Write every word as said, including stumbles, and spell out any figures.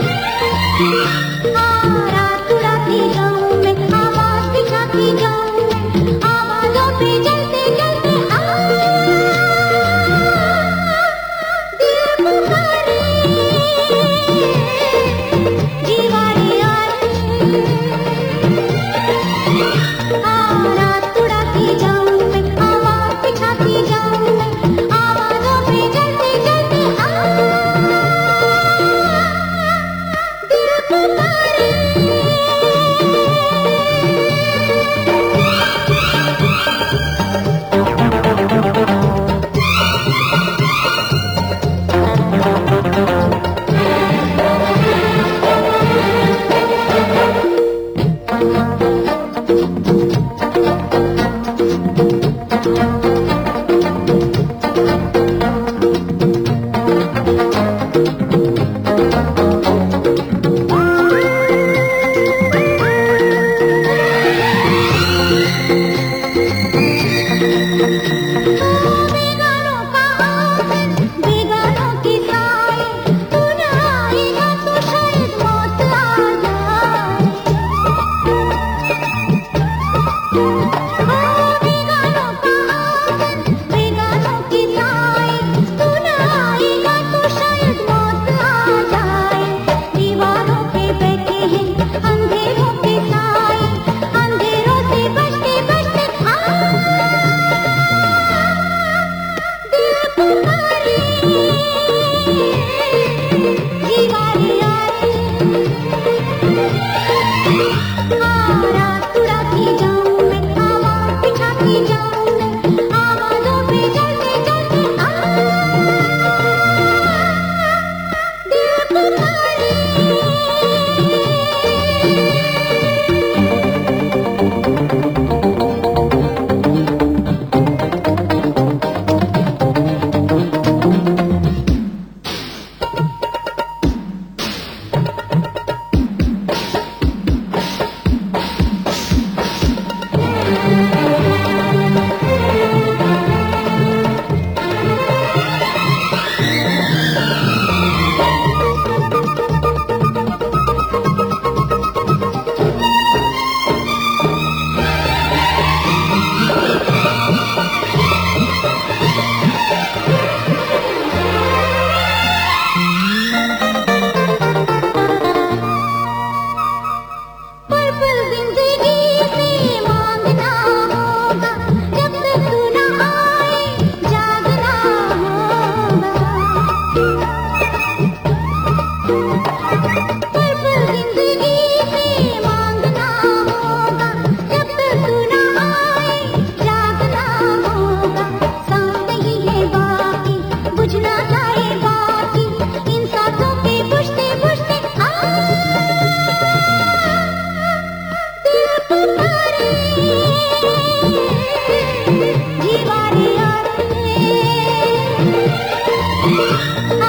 रात उड़ाती जाऊं मैं, आवाज दिखाती जाऊं मैं, आवाजों पे जलते जलते आ दिल पुकारे जीवारे आए। रात उड़ाती जाऊं मैं, आवाज दिखाती जाऊं मैं, आवाजों पे जलते जलते आ दिल पुकारे। बेगानों का आंगन, बेगानों की साए, तू न आएगा तो शायद मौत आ जाए। बेगानों का आंगन, बेगानों की साए, तू न आएगा तो शायद मौत आ जाए। दीवारों पे बैठे हैं अंधेरों के साए, अंधेरों से बचते बचते आ दिल पुकारे जीवारे आए। रात उड़ाती जाऊं मैं, आवाज दिखाती जाऊं मैं, आवाजों पे जलते जलते आ दिल पुकारे। पर्पल जिंदगी से मांगना होगा, जब तक तू न आए जागना होगा। पर्पल जिंदगी से मांगना होगा, जब तक तू न आए जागना होगा। सांस ही है बाकी, बुझना जाए बाकी, इन सांसों के बुझते बुझते आ दिल पुकारे जीवारे आए।